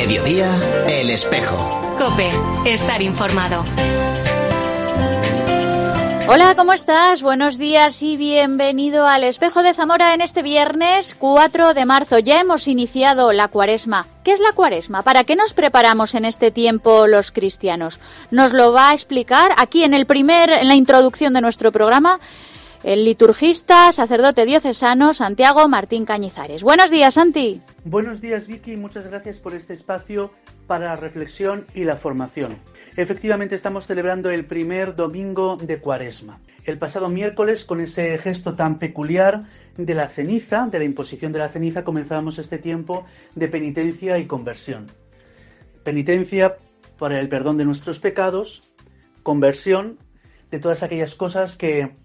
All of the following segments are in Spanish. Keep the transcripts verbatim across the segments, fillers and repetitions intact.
mediodía, El Espejo. COPE, estar informado. Hola, ¿cómo estás? Buenos días y bienvenido al Espejo de Zamora en este viernes cuatro de marzo. Ya hemos iniciado la Cuaresma. ¿Qué es la Cuaresma? ¿Para qué nos preparamos en este tiempo los cristianos? Nos lo va a explicar aquí en el primer, en la introducción de nuestro programa, el liturgista, sacerdote diocesano, Santiago Martín Cañizares. Buenos días, Santi. Buenos días, Vicky, y muchas gracias por este espacio para la reflexión y la formación. Efectivamente, estamos celebrando el primer domingo de Cuaresma. El pasado miércoles, con ese gesto tan peculiar de la ceniza, de la imposición de la ceniza, comenzábamos este tiempo de penitencia y conversión. Penitencia para el perdón de nuestros pecados, conversión de todas aquellas cosas que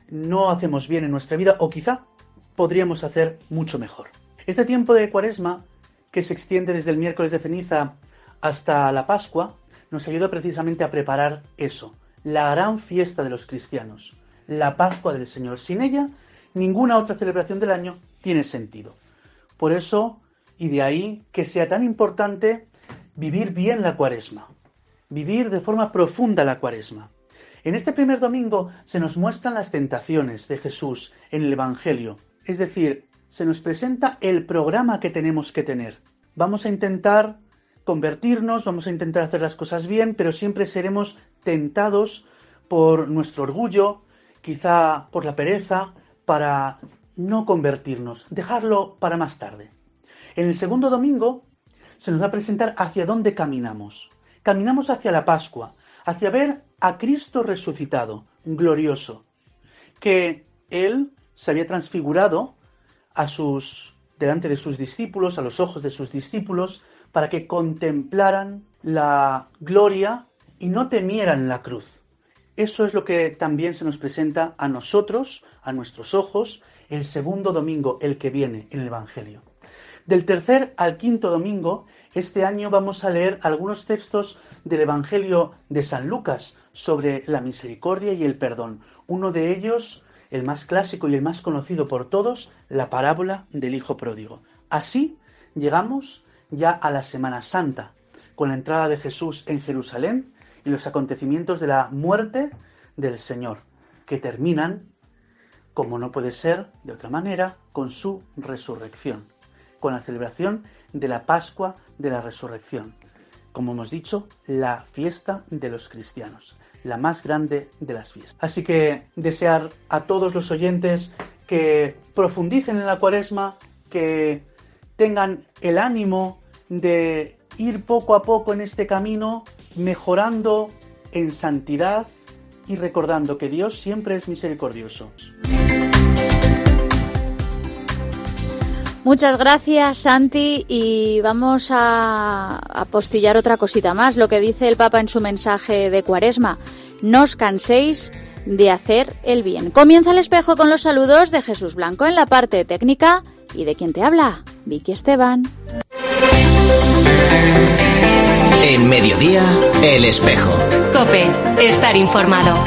no hacemos bien en nuestra vida o quizá podríamos hacer mucho mejor. Este tiempo de Cuaresma, que se extiende desde el miércoles de ceniza hasta la Pascua, nos ayuda precisamente a preparar eso, la gran fiesta de los cristianos, la Pascua del Señor. Sin ella, ninguna otra celebración del año tiene sentido. Por eso, y de ahí que sea tan importante vivir bien la Cuaresma, vivir de forma profunda la Cuaresma. En este primer domingo se nos muestran las tentaciones de Jesús en el Evangelio, es decir, se nos presenta el programa que tenemos que tener. Vamos a intentar convertirnos, vamos a intentar hacer las cosas bien, pero siempre seremos tentados por nuestro orgullo, quizá por la pereza, para no convertirnos, dejarlo para más tarde. En el segundo domingo se nos va a presentar hacia dónde caminamos. Caminamos hacia la Pascua, hacia ver a Cristo resucitado, glorioso, que Él se había transfigurado a sus, delante de sus discípulos, a los ojos de sus discípulos, para que contemplaran la gloria y no temieran la cruz. Eso es lo que también se nos presenta a nosotros, a nuestros ojos, el segundo domingo, el que viene en el Evangelio. Del tercer al quinto domingo, este año vamos a leer algunos textos del Evangelio de San Lucas sobre la misericordia y el perdón. Uno de ellos, el más clásico y el más conocido por todos, la parábola del Hijo Pródigo. Así llegamos ya a la Semana Santa, con la entrada de Jesús en Jerusalén y los acontecimientos de la muerte del Señor, que terminan, como no puede ser de otra manera, con su resurrección, con la celebración de la Pascua de la Resurrección. Como hemos dicho, la fiesta de los cristianos, la más grande de las fiestas. Así que desear a todos los oyentes que profundicen en la Cuaresma, que tengan el ánimo de ir poco a poco en este camino, mejorando en santidad y recordando que Dios siempre es misericordioso. Muchas gracias, Santi, y vamos a apostillar otra cosita más, lo que dice el Papa en su mensaje de Cuaresma: no os canséis de hacer el bien. Comienza el Espejo con los saludos de Jesús Blanco en la parte técnica y de quien te habla, Vicky Esteban. En mediodía, El Espejo. COPE, estar informado.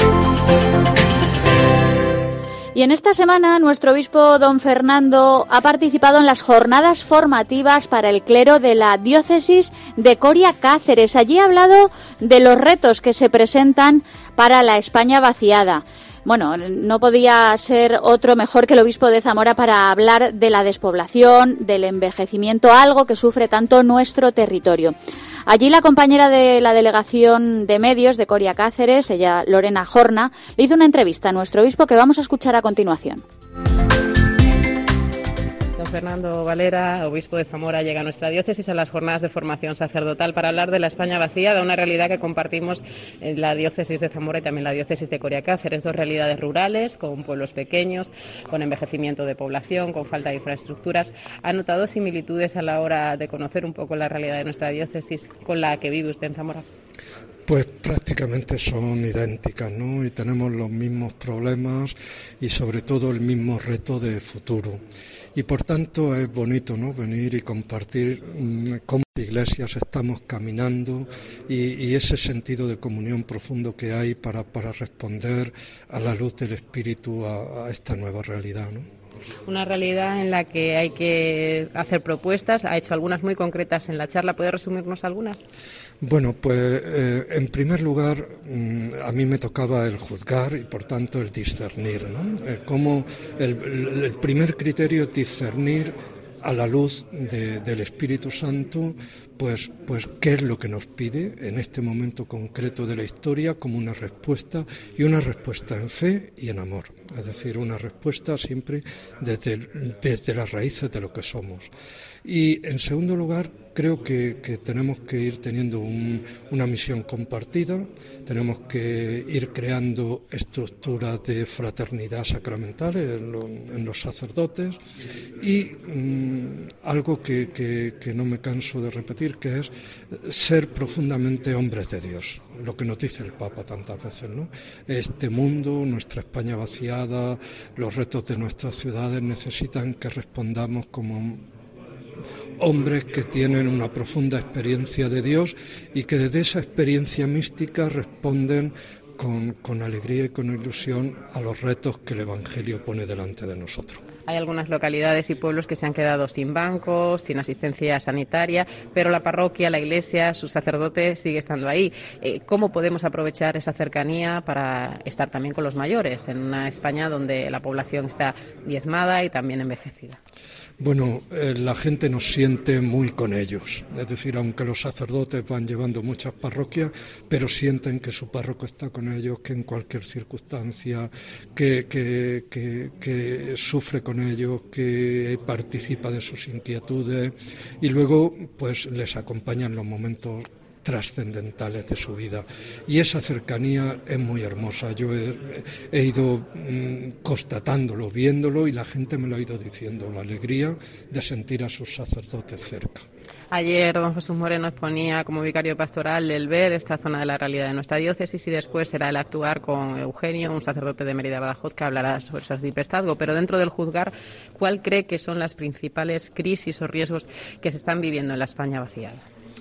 Y en esta semana nuestro obispo don Fernando ha participado en las jornadas formativas para el clero de la diócesis de Coria Cáceres. Allí ha hablado de los retos que se presentan para la España vaciada. Bueno, no podía ser otro mejor que el obispo de Zamora para hablar de la despoblación, del envejecimiento, algo que sufre tanto nuestro territorio. Allí la compañera de la delegación de medios de Coria Cáceres, ella Lorena Jorna, le hizo una entrevista a nuestro obispo que vamos a escuchar a continuación. Don Fernando Valera, obispo de Zamora, llega a nuestra diócesis a las jornadas de formación sacerdotal para hablar de la España vaciada, una realidad que compartimos en la diócesis de Zamora y también la diócesis de Coria Cáceres, dos realidades rurales, con pueblos pequeños, con envejecimiento de población, con falta de infraestructuras. ¿Ha notado similitudes a la hora de conocer un poco la realidad de nuestra diócesis con la que vive usted en Zamora? Pues prácticamente son idénticas, ¿no? Y tenemos los mismos problemas y sobre todo el mismo reto de futuro. Y por tanto es bonito, ¿no?, venir y compartir mmm, cómo las iglesias estamos caminando y, y ese sentido de comunión profundo que hay para, para responder a la luz del Espíritu a, a esta nueva realidad, ¿no? Una realidad en la que hay que hacer propuestas. Ha hecho algunas muy concretas en la charla. ¿Puede resumirnos algunas? Bueno, pues eh, en primer lugar mmm, a mí me tocaba el juzgar y por tanto el discernir, ¿no? Eh, como el, el primer criterio es discernir a la luz de, del Espíritu Santo, pues, pues qué es lo que nos pide en este momento concreto de la historia como una respuesta, y una respuesta en fe y en amor, es decir, una respuesta siempre desde, desde las raíces de lo que somos. Y en segundo lugar, creo que, que tenemos que ir teniendo un, una misión compartida, tenemos que ir creando estructuras de fraternidad sacramentales en, lo, en los sacerdotes y mmm, algo que, que, que no me canso de repetir, que es ser profundamente hombres de Dios, lo que nos dice el Papa tantas veces, ¿no? Este mundo, nuestra España vaciada, los retos de nuestras ciudades necesitan que respondamos como hombres que tienen una profunda experiencia de Dios y que desde esa experiencia mística responden con, con alegría y con ilusión a los retos que el Evangelio pone delante de nosotros. Hay algunas localidades y pueblos que se han quedado sin bancos, sin asistencia sanitaria, pero la parroquia, la iglesia, su sacerdote sigue estando ahí. Eh, ¿Cómo podemos aprovechar esa cercanía para estar también con los mayores en una España donde la población está diezmada y también envejecida? Bueno, eh, la gente nos siente muy con ellos, es decir, aunque los sacerdotes van llevando muchas parroquias, pero sienten que su párroco está con ellos, que en cualquier circunstancia, que, que, que, que sufre con ellos, que participa de sus inquietudes y luego pues les acompaña en los momentos trascendentales de su vida, y esa cercanía es muy hermosa. Yo he, he ido mmm, constatándolo, viéndolo, y la gente me lo ha ido diciendo, la alegría de sentir a sus sacerdotes cerca. Ayer don Jesús Moreno exponía como vicario pastoral el ver esta zona de la realidad de nuestra diócesis, y después será el actuar con Eugenio, un sacerdote de Mérida Badajoz, que hablará sobre su arciprestazgo. Pero dentro del juzgar, ¿cuál cree que son las principales crisis o riesgos que se están viviendo en la España vaciada?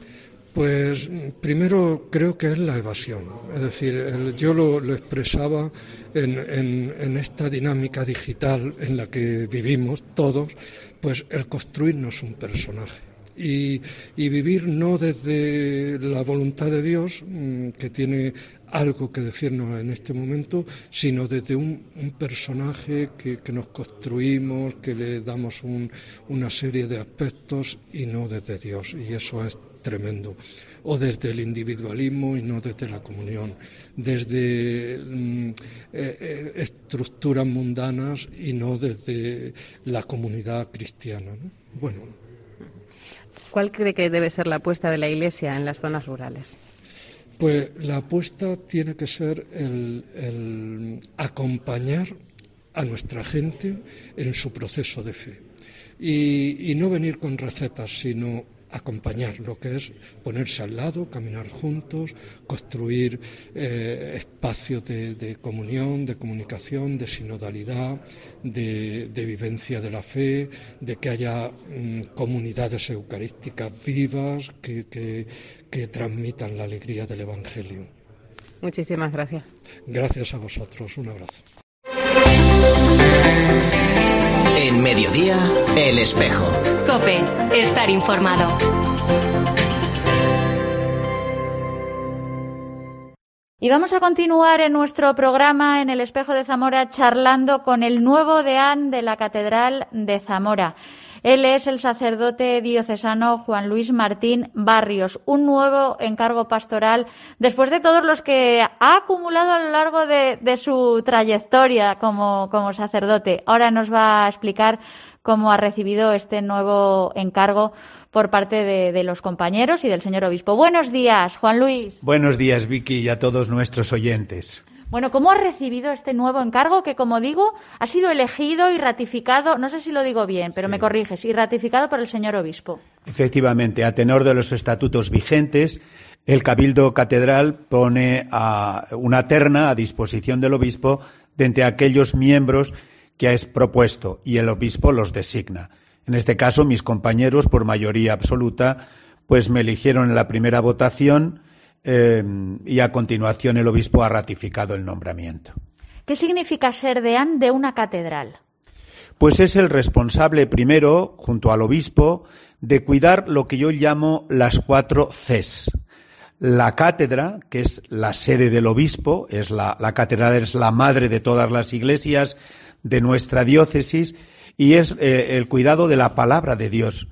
Pues primero creo que es la evasión, es decir, el, yo lo, lo expresaba en, en, en esta dinámica digital en la que vivimos todos, pues el construirnos un personaje y, y vivir no desde la voluntad de Dios, que tiene algo que decirnos en este momento, sino desde un, un personaje que, que nos construimos, que le damos un, una serie de aspectos, y no desde Dios, y eso es tremendo. O desde el individualismo y no desde la comunión, desde mm, eh, estructuras mundanas y no desde la comunidad cristiana, ¿no? Bueno. ¿Cuál cree que debe ser la apuesta de la Iglesia en las zonas rurales? Pues la apuesta tiene que ser el, el acompañar a nuestra gente en su proceso de fe y, y no venir con recetas, sino acompañar, lo que es ponerse al lado, caminar juntos, construir eh, espacios de, de comunión, de comunicación, de sinodalidad, de, de vivencia de la fe, de que haya mm, comunidades eucarísticas vivas que, que, que transmitan la alegría del Evangelio. Muchísimas gracias. Gracias a vosotros. Un abrazo. En Mediodía, El Espejo. COPE, estar informado. Y vamos a continuar en nuestro programa en El Espejo de Zamora charlando con el nuevo deán de la Catedral de Zamora. Él es el sacerdote diocesano Juan Luis Martín Barrios, un nuevo encargo pastoral después de todos los que ha acumulado a lo largo de, de su trayectoria como, como sacerdote. Ahora nos va a explicar cómo ha recibido este nuevo encargo por parte de, de los compañeros y del señor obispo. Buenos días, Juan Luis. Buenos días, Vicky, y a todos nuestros oyentes. Bueno, ¿cómo ha recibido este nuevo encargo que, como digo, ha sido elegido y ratificado, no sé si lo digo bien, pero sí, me corriges, y ratificado por el señor obispo? Efectivamente, a tenor de los estatutos vigentes, el Cabildo Catedral pone a una terna a disposición del obispo de entre aquellos miembros que ha propuesto, y el obispo los designa. En este caso, mis compañeros, por mayoría absoluta, pues me eligieron en la primera votación, Eh, y a continuación el obispo ha ratificado el nombramiento. ¿Qué significa ser deán de una catedral? Pues es el responsable primero, junto al obispo, de cuidar lo que yo llamo las cuatro Cs. La cátedra, que es la sede del obispo, es la, la catedral es la madre de todas las iglesias de nuestra diócesis, y es eh, el cuidado de la palabra de Dios,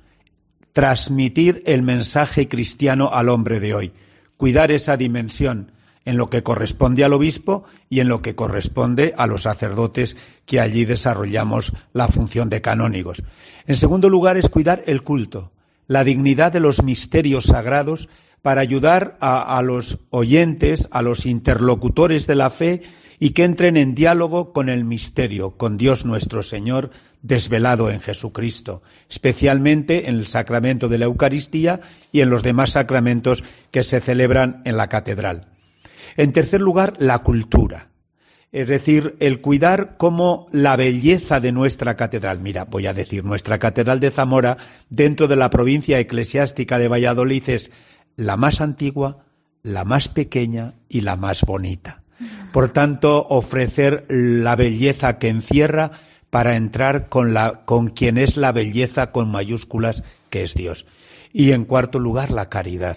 transmitir el mensaje cristiano al hombre de hoy, cuidar esa dimensión en lo que corresponde al obispo y en lo que corresponde a los sacerdotes que allí desarrollamos la función de canónigos. En segundo lugar, es cuidar el culto, la dignidad de los misterios sagrados para ayudar a, a los oyentes, a los interlocutores de la fe y que entren en diálogo con el misterio, con Dios nuestro Señor desvelado en Jesucristo, especialmente en el sacramento de la Eucaristía y en los demás sacramentos que se celebran en la catedral. En tercer lugar, la cultura, es decir, el cuidar cómo la belleza de nuestra catedral, mira, voy a decir, nuestra catedral de Zamora, dentro de la provincia eclesiástica de Valladolid, es la más antigua, la más pequeña y la más bonita. Por tanto, ofrecer la belleza que encierra para entrar con la, con quien es la belleza con mayúsculas, que es Dios. Y en cuarto lugar, la caridad.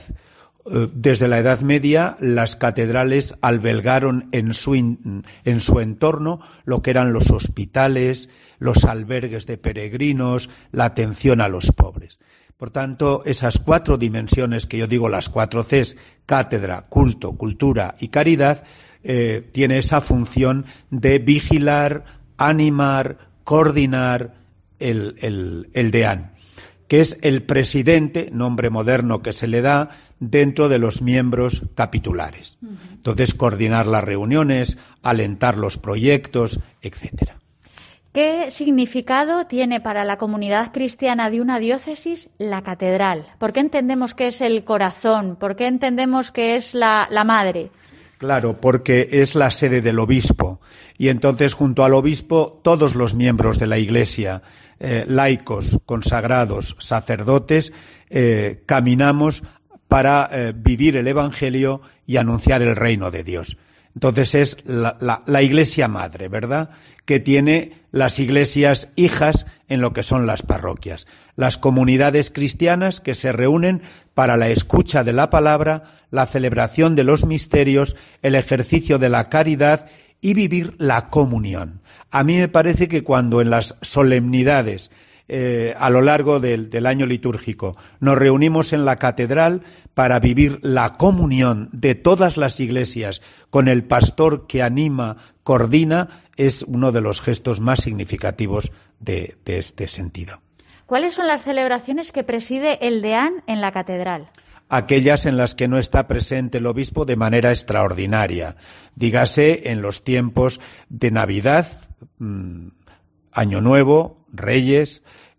Desde la Edad Media, las catedrales albergaron en su, in, en su entorno lo que eran los hospitales, los albergues de peregrinos, la atención a los pobres. Por tanto, esas cuatro dimensiones que yo digo, las cuatro Cs, cátedra, culto, cultura y caridad, eh, tiene esa función de vigilar, animar, coordinar el, el, el deán, que es el presidente, nombre moderno que se le da, dentro de los miembros capitulares. Entonces, coordinar las reuniones, alentar los proyectos, etcétera. ¿Qué significado tiene para la comunidad cristiana de una diócesis la catedral? ¿Por qué entendemos que es el corazón? ¿Por qué entendemos que es la, la madre? Claro, porque es la sede del obispo y entonces junto al obispo todos los miembros de la Iglesia, eh, laicos, consagrados, sacerdotes, eh, caminamos para eh, vivir el Evangelio y anunciar el reino de Dios. Entonces es la, la, la Iglesia madre, ¿verdad?, que tiene las iglesias hijas en lo que son las parroquias. Las comunidades cristianas que se reúnen para la escucha de la palabra, la celebración de los misterios, el ejercicio de la caridad y vivir la comunión. A mí me parece que cuando en las solemnidades Eh, a lo largo del, del año litúrgico nos reunimos en la catedral para vivir la comunión de todas las iglesias con el pastor que anima, coordina, es uno de los gestos más significativos de, de este sentido. ¿Cuáles son las celebraciones que preside el deán en la catedral? Aquellas en las que no está presente el obispo de manera extraordinaria, dígase en los tiempos de Navidad, mmm, Año Nuevo, Reyes,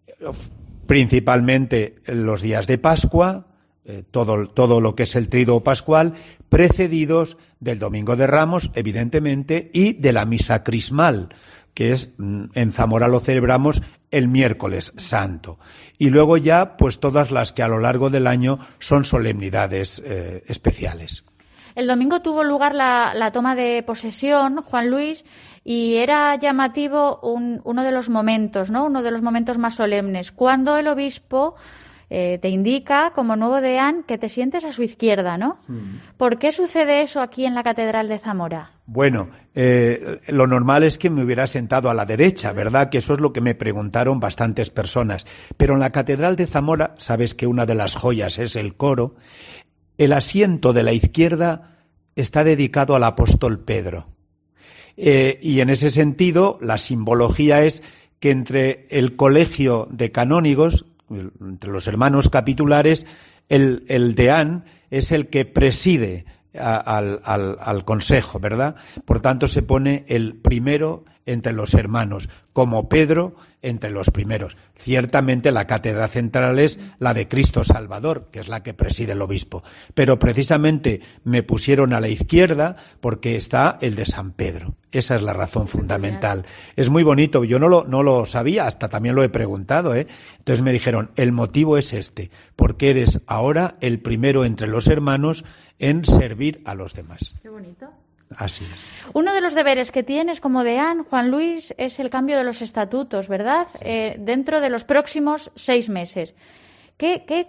principalmente los días de Pascua, eh, todo, todo lo que es el tríduo pascual, precedidos del Domingo de Ramos, evidentemente, y de la misa crismal, que es, en Zamora lo celebramos el miércoles santo. Y luego ya, pues todas las que a lo largo del año son solemnidades eh, especiales. El domingo tuvo lugar la, la toma de posesión, Juan Luis, y era llamativo un, uno de los momentos, ¿no? Uno de los momentos más solemnes, cuando el obispo eh, te indica, como nuevo deán, que te sientes a su izquierda, ¿no? Mm. ¿Por qué sucede eso aquí en la Catedral de Zamora? Bueno, eh, lo normal es que me hubiera sentado a la derecha, ¿verdad? Que eso es lo que me preguntaron bastantes personas. Pero en la Catedral de Zamora, sabes que una de las joyas es el coro. El asiento de la izquierda está dedicado al apóstol Pedro. Eh, y en ese sentido, la simbología es que entre el colegio de canónigos, entre los hermanos capitulares, el, el deán es el que preside a, al, al, al consejo, ¿verdad? Por tanto, se pone el primero entre los hermanos, como Pedro entre los primeros. Ciertamente la cátedra central es la de Cristo Salvador, que es la que preside el obispo, pero precisamente me pusieron a la izquierda porque está el de San Pedro. Esa es la razón fundamental. Es muy bonito, yo no lo, no lo sabía, hasta también lo he preguntado, ¿eh? Entonces me dijeron, el motivo es este, porque eres ahora el primero entre los hermanos en servir a los demás. Qué bonito. Así es. Uno de los deberes que tienes como deán, Juan Luis, es el cambio de los estatutos, ¿verdad? Sí. Eh, dentro de los próximos seis meses. ¿Qué, qué,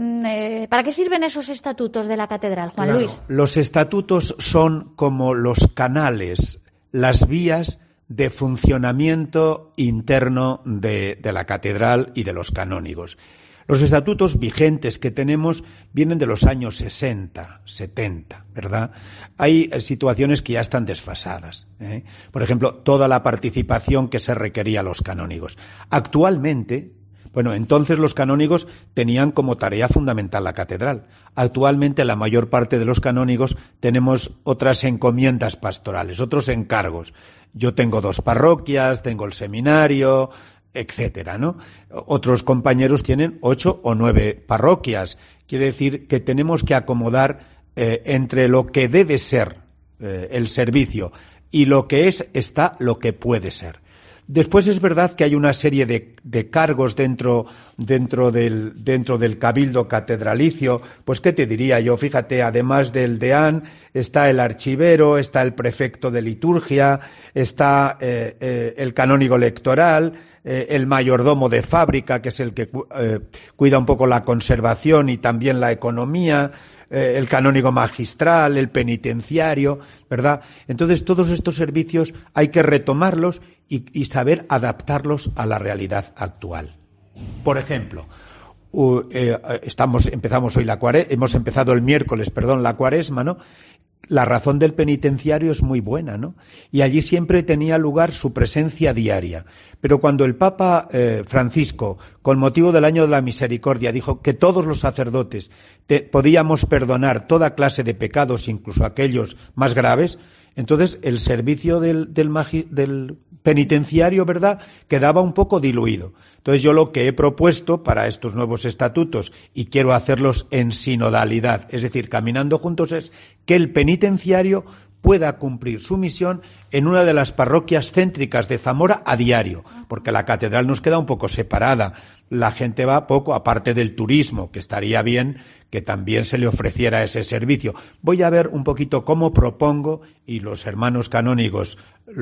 eh, ¿Para qué sirven esos estatutos de la catedral, Juan claro. Luis? Los estatutos son como los canales, las vías de funcionamiento interno de, de la catedral y de los canónigos. Los estatutos vigentes que tenemos vienen de los años sesenta, setenta, ¿verdad? Hay situaciones que ya están desfasadas, ¿eh? Por ejemplo, toda la participación que se requería a los canónigos. Actualmente, bueno, entonces los canónigos tenían como tarea fundamental la catedral. Actualmente la mayor parte de los canónigos tenemos otras encomiendas pastorales, otros encargos. Yo tengo dos parroquias, tengo el seminario, etcétera, ¿no? Otros compañeros tienen ocho o nueve parroquias. Quiere decir que tenemos que acomodar eh, entre lo que debe ser eh, el servicio y lo que es, está lo que puede ser. Después es verdad que hay una serie de, de cargos dentro, dentro del, dentro del cabildo catedralicio. Pues, ¿qué te diría yo? Fíjate, además del deán, está el archivero, está el prefecto de liturgia, está eh, eh, el canónigo lectoral, eh, el mayordomo de fábrica, que es el que eh, cuida un poco la conservación y también la economía, eh, el canónigo magistral, el penitenciario, ¿verdad? Entonces, todos estos servicios hay que retomarlos y, y saber adaptarlos a la realidad actual. Por ejemplo, uh, eh, estamos, empezamos hoy la cuaresma, hemos empezado el miércoles, perdón, la cuaresma, ¿no? La razón del penitenciario es muy buena, ¿no? Y allí siempre tenía lugar su presencia diaria. Pero cuando el Papa eh, Francisco, con motivo del Año de la Misericordia, dijo que todos los sacerdotes te, podíamos perdonar toda clase de pecados, incluso aquellos más graves, entonces el servicio del, del, magi, del penitenciario, ¿verdad?, quedaba un poco diluido. Entonces yo lo que he propuesto para estos nuevos estatutos, y quiero hacerlos en sinodalidad, es decir, caminando juntos, es que el penitenciario pueda cumplir su misión en una de las parroquias céntricas de Zamora a diario, porque la catedral nos queda un poco separada. La gente va poco, aparte del turismo, que estaría bien que también se le ofreciera ese servicio. Voy a ver un poquito cómo propongo, y los hermanos canónigos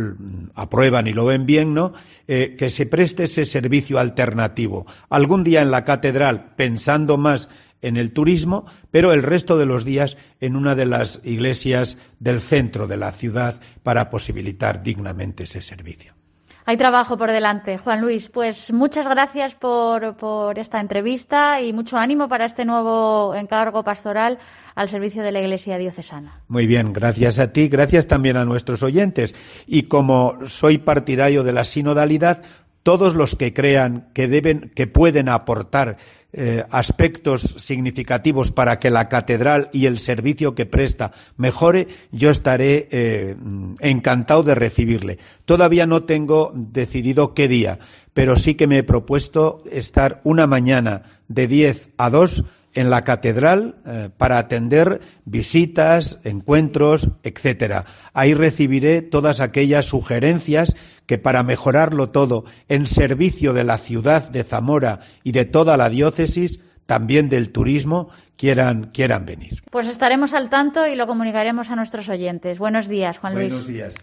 aprueban y lo ven bien, ¿no?, eh, que se preste ese servicio alternativo. Algún día en la catedral, pensando más en el turismo, pero el resto de los días en una de las iglesias del centro de la ciudad para posibilitar dignamente ese servicio. Hay trabajo por delante, Juan Luis. Pues muchas gracias por, por esta entrevista y mucho ánimo para este nuevo encargo pastoral al servicio de la Iglesia diocesana. Muy bien, gracias a ti, gracias también a nuestros oyentes. Y como soy partidario de la sinodalidad, todos los que crean que deben, que pueden aportar eh, aspectos significativos para que la catedral y el servicio que presta mejore, yo estaré eh, encantado de recibirle. Todavía no tengo decidido qué día, pero sí que me he propuesto estar una mañana de diez a dos en la catedral eh, para atender visitas, encuentros, etcétera. Ahí recibiré todas aquellas sugerencias que para mejorarlo todo en servicio de la ciudad de Zamora y de toda la diócesis, también del turismo, quieran, quieran venir. Pues estaremos al tanto y lo comunicaremos a nuestros oyentes. Buenos días, Juan Luis. Buenos días.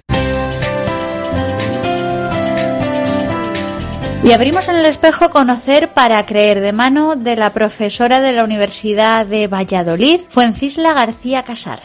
Y abrimos en el espejo Conocer para creer, de mano de la profesora de la Universidad de Valladolid, Fuencisla García Casar.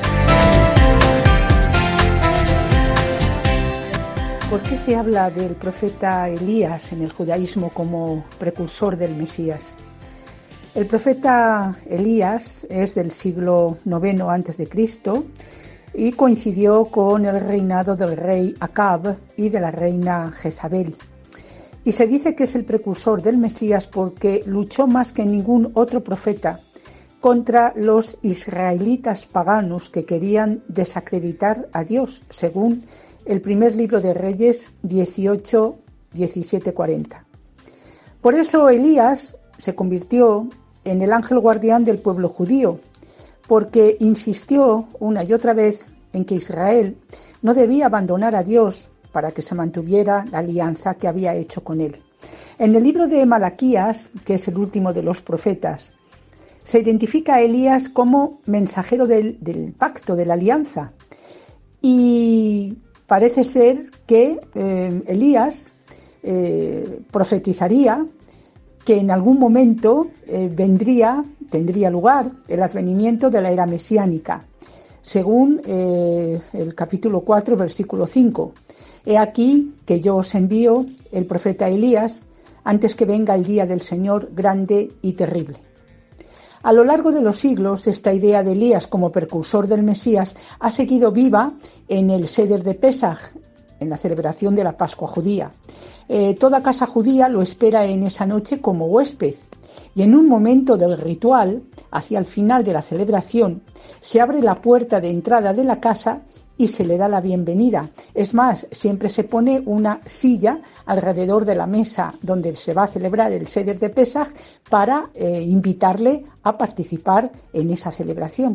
¿Por qué se habla del profeta Elías en el judaísmo como precursor del Mesías? El profeta Elías es del siglo noveno antes de Cristo y coincidió con el reinado del rey Acab y de la reina Jezabel. Y se dice que es el precursor del Mesías porque luchó más que ningún otro profeta contra los israelitas paganos que querían desacreditar a Dios, según el primer libro de Reyes dieciocho, diecisiete, cuarenta. Por eso Elías se convirtió en el ángel guardián del pueblo judío, porque insistió una y otra vez en que Israel no debía abandonar a Dios para que se mantuviera la alianza que había hecho con él. En el libro de Malaquías, que es el último de los profetas, se identifica a Elías como mensajero del, del pacto, de la alianza. y parece ser que eh, Elías eh, profetizaría que en algún momento eh, vendría, tendría lugar el advenimiento de la era mesiánica, según eh, el capítulo cuatro, versículo cinco. He aquí que yo os envío el profeta Elías antes que venga el día del Señor grande y terrible. A lo largo de los siglos, esta idea de Elías como precursor del Mesías ha seguido viva en el Seder de Pesaj, en la celebración de la Pascua judía. Eh, toda casa judía lo espera en esa noche como huésped, y en un momento del ritual, hacia el final de la celebración, se abre la puerta de entrada de la casa y se le da la bienvenida. Es más, siempre se pone una silla alrededor de la mesa donde se va a celebrar el Seder de Pesaj para eh, invitarle a participar en esa celebración.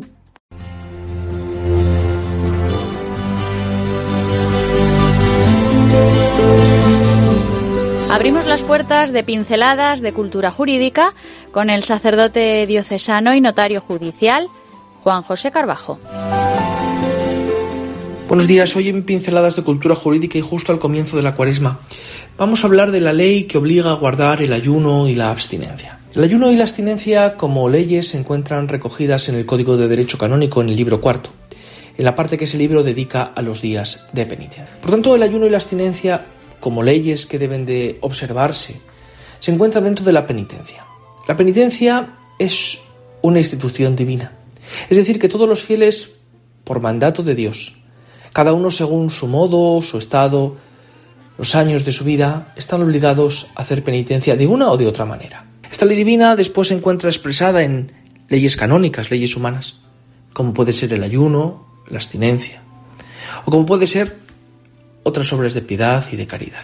Abrimos las puertas de Pinceladas de Cultura Jurídica con el sacerdote diocesano y notario judicial, Juan José Carbajo. Buenos días, hoy en Pinceladas de Cultura Jurídica y justo al comienzo de la Cuaresma vamos a hablar de la ley que obliga a guardar el ayuno y la abstinencia. El ayuno y la abstinencia como leyes se encuentran recogidas en el Código de Derecho Canónico en el libro cuarto, en la parte que ese libro dedica a los días de penitencia. Por tanto, el ayuno y la abstinencia como leyes que deben de observarse se encuentran dentro de la penitencia. La penitencia es una institución divina, es decir, que todos los fieles, por mandato de Dios, cada uno según su modo, su estado, los años de su vida, están obligados a hacer penitencia de una o de otra manera. Esta ley divina después se encuentra expresada en leyes canónicas, leyes humanas, como puede ser el ayuno, la abstinencia, o como puede ser otras obras de piedad y de caridad.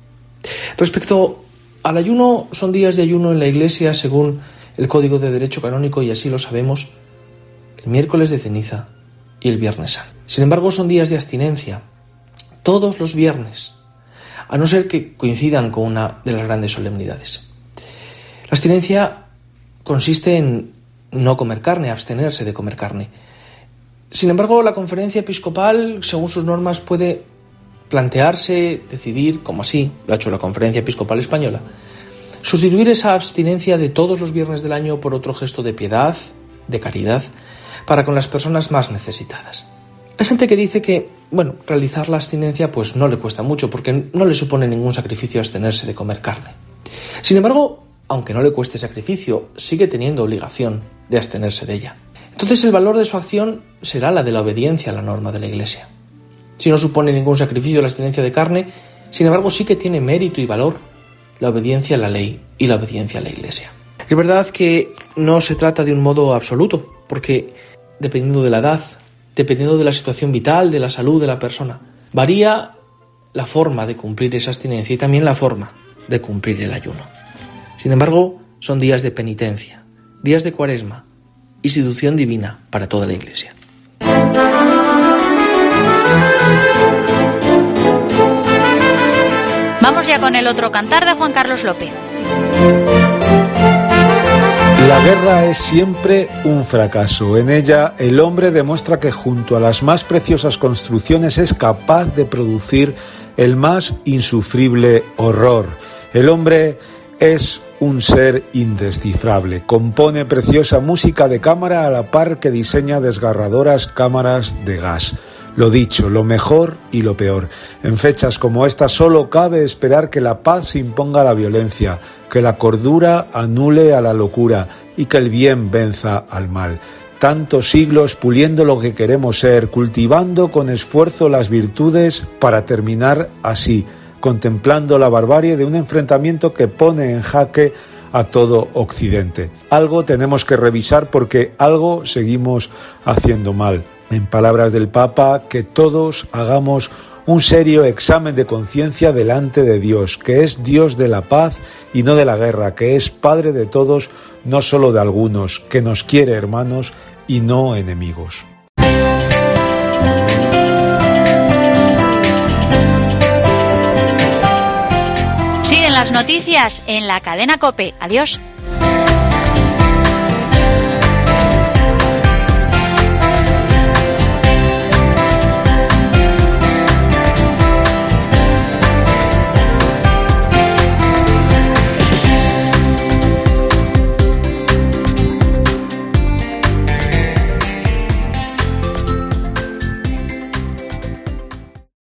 Respecto al ayuno, son días de ayuno en la Iglesia según el Código de Derecho Canónico, y así lo sabemos, el miércoles de ceniza y el viernes santo. Sin embargo, son días de abstinencia todos los viernes, a no ser que coincidan con una de las grandes solemnidades. La abstinencia consiste en no comer carne, abstenerse de comer carne. Sin embargo, la Conferencia Episcopal, según sus normas, puede plantearse, decidir, como así lo ha hecho la Conferencia Episcopal Española, sustituir esa abstinencia de todos los viernes del año por otro gesto de piedad, de caridad, para con las personas más necesitadas. Hay gente que dice que, bueno, realizar la abstinencia pues no le cuesta mucho porque no le supone ningún sacrificio abstenerse de comer carne. Sin embargo, aunque no le cueste sacrificio, sigue teniendo obligación de abstenerse de ella. Entonces el valor de su acción será la de la obediencia a la norma de la Iglesia. Si no supone ningún sacrificio la abstinencia de carne, sin embargo sí que tiene mérito y valor la obediencia a la ley y la obediencia a la Iglesia. Es verdad que no se trata de un modo absoluto, porque dependiendo de la edad, dependiendo de la situación vital, de la salud de la persona, varía la forma de cumplir esa abstinencia y también la forma de cumplir el ayuno. Sin embargo, son días de penitencia, días de Cuaresma, institución divina para toda la Iglesia. Vamos ya con el otro cantar de Juan Carlos López. La guerra es siempre un fracaso. En ella, el hombre demuestra que junto a las más preciosas construcciones es capaz de producir el más insufrible horror. El hombre es un ser indescifrable. Compone preciosa música de cámara a la par que diseña desgarradoras cámaras de gas. Lo dicho, lo mejor y lo peor. En fechas como esta solo cabe esperar que la paz se imponga a la violencia, que la cordura anule a la locura y que el bien venza al mal. Tantos siglos puliendo lo que queremos ser, cultivando con esfuerzo las virtudes para terminar así, contemplando la barbarie de un enfrentamiento que pone en jaque a todo Occidente. Algo tenemos que revisar porque algo seguimos haciendo mal. En palabras del Papa, que todos hagamos un serio examen de conciencia delante de Dios, que es Dios de la paz y no de la guerra, que es Padre de todos, no solo de algunos, que nos quiere hermanos y no enemigos. Siguen las noticias en la cadena COPE. Adiós.